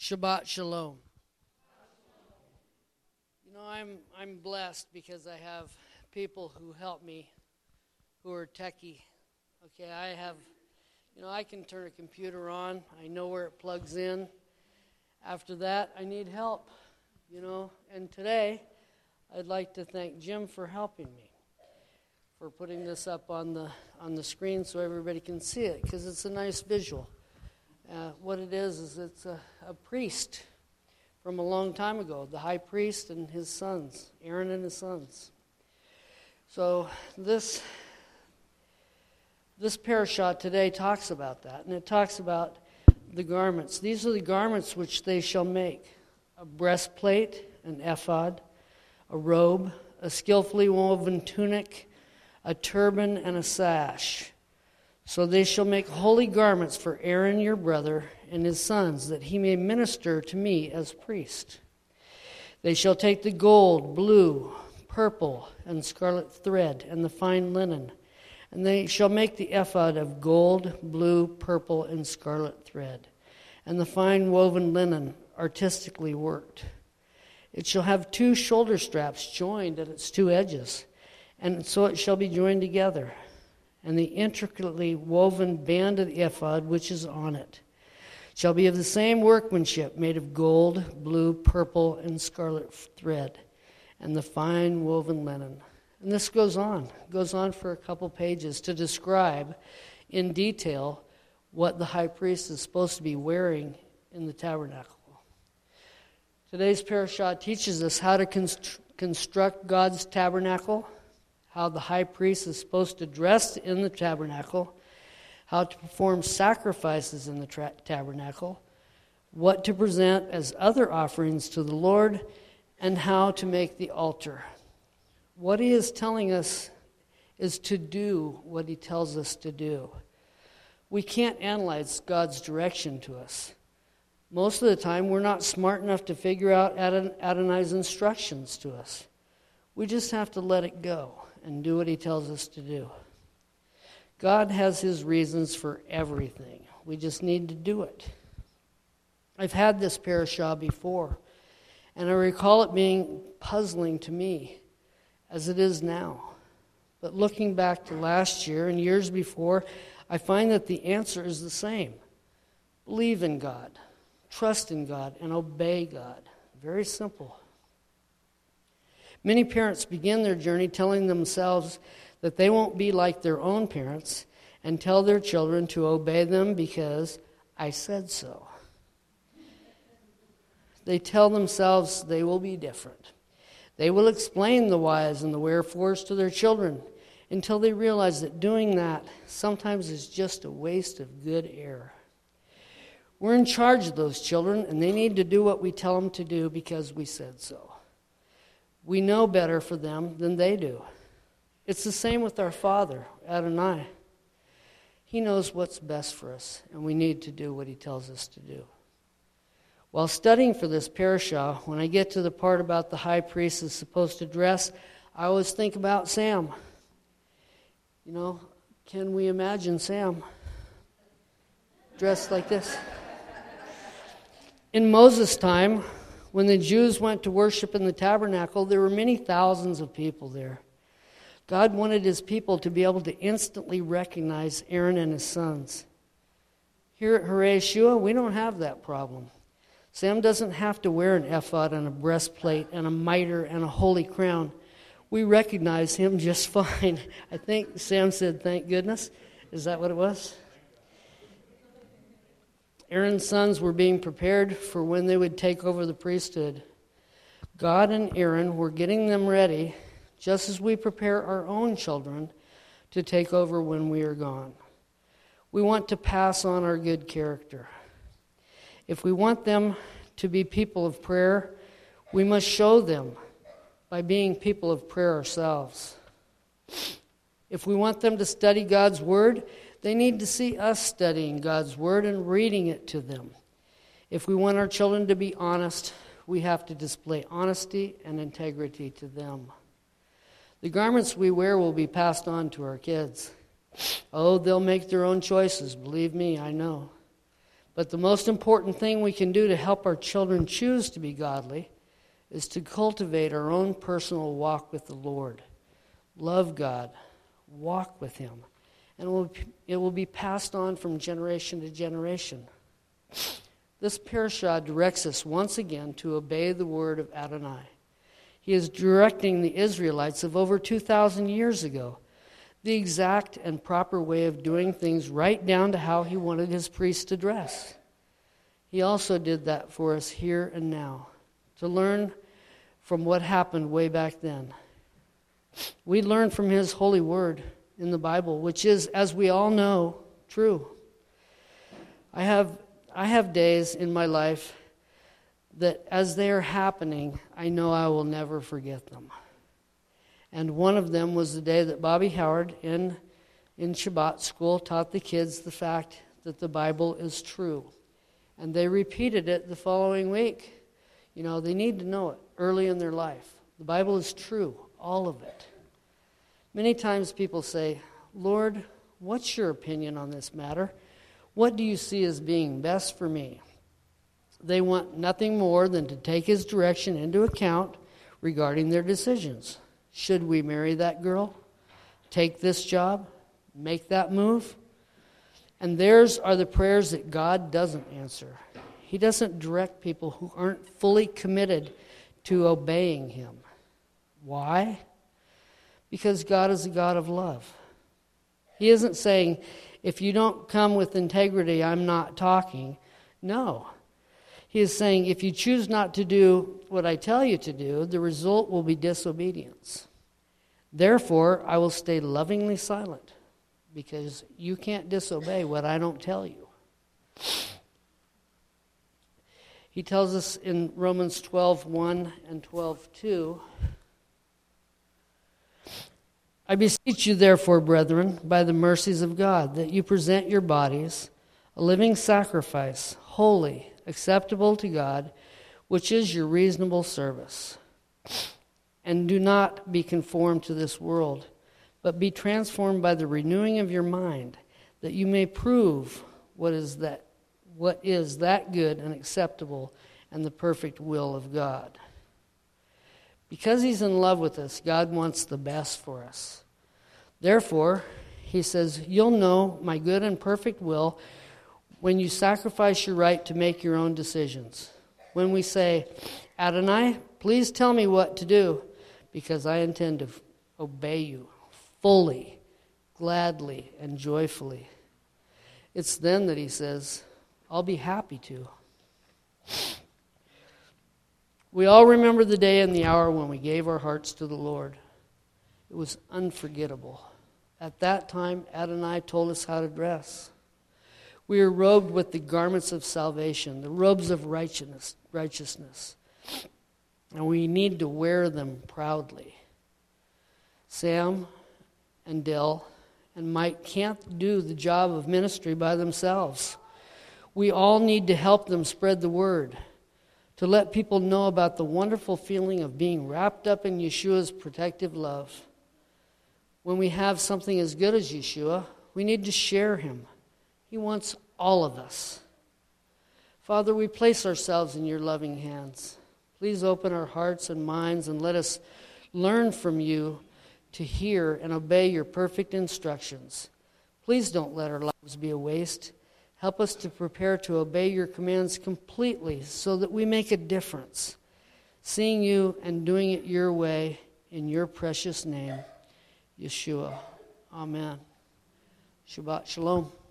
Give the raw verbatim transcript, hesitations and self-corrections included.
Shabbat Shalom. You know, I'm I'm blessed because I have people who help me who are techie. Okay, I have, you know, I can turn a computer on. I know where it plugs in. After that, I need help, you know. And today, I'd like to thank Jim for helping me, for putting this up on the on the screen so everybody can see it, because it's a nice visual. Uh, what it is is it's a, a priest from a long time ago, the high priest and his sons, Aaron and his sons. So this this parashah today talks about that, and it talks about the garments. These are the garments which they shall make: a breastplate, an ephod, a robe, a skillfully woven tunic, a turban, and a sash. So they shall make holy garments for Aaron your brother and his sons, that he may minister to me as priest. They shall take the gold, blue, purple, and scarlet thread, and the fine linen, and they shall make the ephod of gold, blue, purple, and scarlet thread, and the fine woven linen, artistically worked. It shall have two shoulder straps joined at its two edges, and so it shall be joined together. And the intricately woven band of the ephod which is on it shall be of the same workmanship, made of gold, blue, purple, and scarlet thread, and the fine woven linen. And this goes on, goes on for a couple pages to describe in detail what the high priest is supposed to be wearing in the tabernacle. Today's parashah teaches us how to const- construct God's tabernacle, how the high priest is supposed to dress in the tabernacle, how to perform sacrifices in the tra- tabernacle, what to present as other offerings to the Lord, and how to make the altar. What he is telling us is to do what he tells us to do. We can't analyze God's direction to us. Most of the time, we're not smart enough to figure out Adonai's instructions to us. We just have to let it go and do what he tells us to do. God has his reasons for everything. We just need to do it. I've had this parashah before, and I recall it being puzzling to me, as it is now. But looking back to last year and years before, I find that the answer is the same. Believe in God, trust in God, and obey God. Very simple. Many parents begin their journey telling themselves that they won't be like their own parents and tell their children to obey them because I said so. They tell themselves they will be different. They will explain the whys and the wherefores to their children until they realize that doing that sometimes is just a waste of good air. We're in charge of those children, and they need to do what we tell them to do because we said so. We know better for them than they do. It's the same with our Father, Adonai. He knows what's best for us, and we need to do what he tells us to do. While studying for this parashah, when I get to the part about the high priest is supposed to dress, I always think about Sam. You know, can we imagine Sam dressed like this? In Moses' time, when the Jews went to worship in the tabernacle, there were many thousands of people there. God wanted his people to be able to instantly recognize Aaron and his sons. Here at Hare Yeshua, we don't have that problem. Sam doesn't have to wear an ephod and a breastplate and a mitre and a holy crown. We recognize him just fine. I think Sam said, thank goodness. Is that what it was? Aaron's sons were being prepared for when they would take over the priesthood. God and Aaron were getting them ready, just as we prepare our own children to take over when we are gone. We want to pass on our good character. If we want them to be people of prayer, we must show them by being people of prayer ourselves. If we want them to study God's Word, they need to see us studying God's Word and reading it to them. If we want our children to be honest, we have to display honesty and integrity to them. The garments we wear will be passed on to our kids. Oh, they'll make their own choices, believe me, I know. But the most important thing we can do to help our children choose to be godly is to cultivate our own personal walk with the Lord. Love God, walk with Him, and it will, it will be passed on from generation to generation. This parashah directs us once again to obey the word of Adonai. He is directing the Israelites of over two thousand years ago the exact and proper way of doing things, right down to how He wanted His priests to dress. He also did that for us here and now, to learn from what happened way back then. We learn from His holy word in the Bible, which is, as we all know, true. I have I have days in my life that as they are happening, I know I will never forget them. And one of them was the day that Bobby Howard in, in Shabbat school taught the kids the fact that the Bible is true. And they repeated it the following week. You know, they need to know it early in their life. The Bible is true, all of it. Many times people say, Lord, what's your opinion on this matter? What do you see as being best for me? They want nothing more than to take His direction into account regarding their decisions. Should we marry that girl? Take this job? Make that move? And theirs are the prayers that God doesn't answer. He doesn't direct people who aren't fully committed to obeying Him. Why? Because God is a God of love. He isn't saying, if you don't come with integrity, I'm not talking. No. He is saying, if you choose not to do what I tell you to do, the result will be disobedience. Therefore, I will stay lovingly silent, because you can't disobey what I don't tell you. He tells us in Romans twelve one and twelve two, I beseech you therefore, brethren, by the mercies of God, that you present your bodies a living sacrifice, holy, acceptable to God, which is your reasonable service. And do not be conformed to this world, but be transformed by the renewing of your mind, that you may prove what is that what is that good and acceptable and the perfect will of God. Because He's in love with us, God wants the best for us. Therefore, He says, you'll know my good and perfect will when you sacrifice your right to make your own decisions. When we say, Adonai, please tell me what to do, because I intend to obey you fully, gladly, and joyfully. It's then that He says, I'll be happy to. We all remember the day and the hour when we gave our hearts to the Lord. It was unforgettable. At that time, Adonai told us how to dress. We are robed with the garments of salvation, the robes of righteousness, righteousness, and we need to wear them proudly. Sam and Dell and Mike can't do the job of ministry by themselves. We all need to help them spread the word, to let people know about the wonderful feeling of being wrapped up in Yeshua's protective love. When we have something as good as Yeshua, we need to share Him. He wants all of us. Father, we place ourselves in your loving hands. Please open our hearts and minds and let us learn from you to hear and obey your perfect instructions. Please don't let our lives be a waste. Help us to prepare to obey your commands completely so that we make a difference, seeing you and doing it your way in your precious name, Yeshua. Amen. Shabbat Shalom.